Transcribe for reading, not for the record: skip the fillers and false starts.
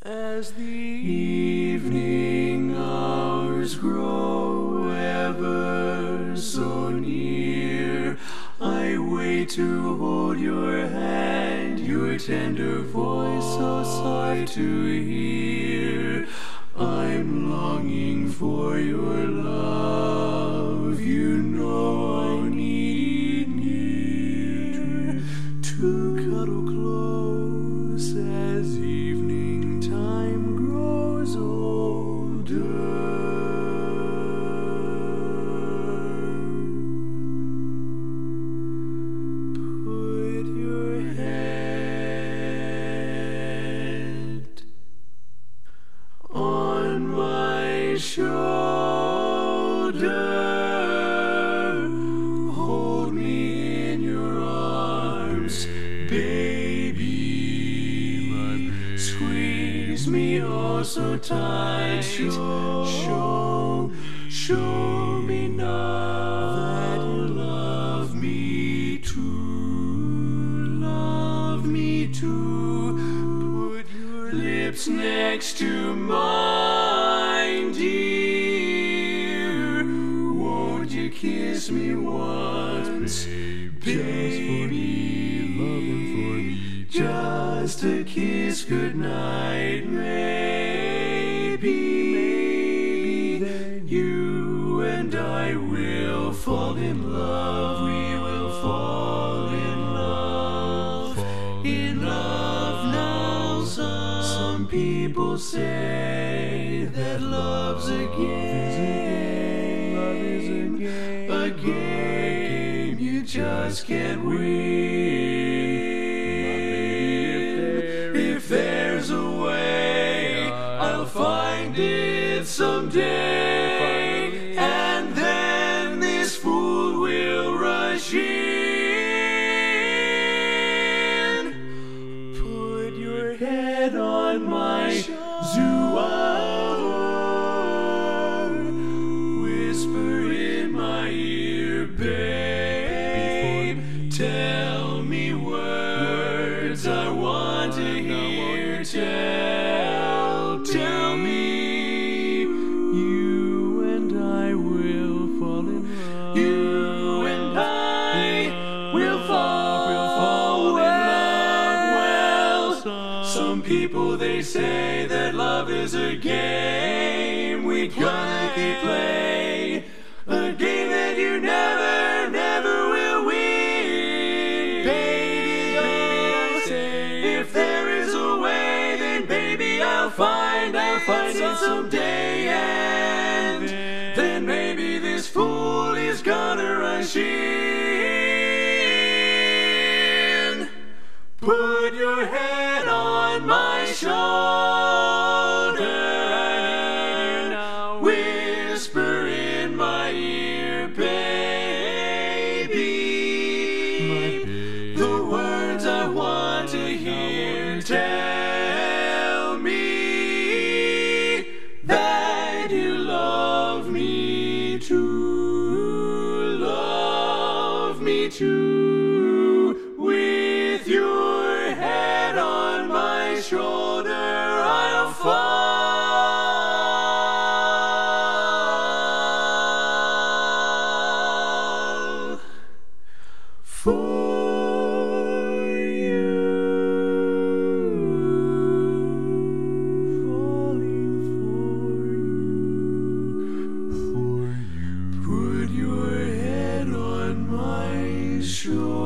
As the evening hours grow ever so near, I wait to hold your hand, your tender voice so soft to hear. I'm longing for your love, you know I need near to cuddle close as evening time grows older. Put your head on my shoulder, hold me in your arms, baby, squeeze me oh so tight, show me now that you love me too, put your lips next to mine, dear, won't you kiss me once, baby, just a kiss goodnight, maybe then you and I will fall in love, we will fall in love now. Some people say that love's a game you just can't win. If there's a way, I'll find it someday, and then this fool will rush in. Put your head on my shoulder, whisper in my ear, babe, tell me words I want to hear, tell me you and I will fall in love, you and I will fall in love. Well, some people they say that love is a game we gotta keep playing, a game that you never will win. Baby, I say, if there is a way, then baby I'll find it someday, and then maybe this fool is gonna rush in. Put your head on my shoulder, whisper in my ear, baby, the words I want to hear, tell me that you love me too, with your head on my shoulder, I'll fall for you, falling for you. Put your head on my shoulder.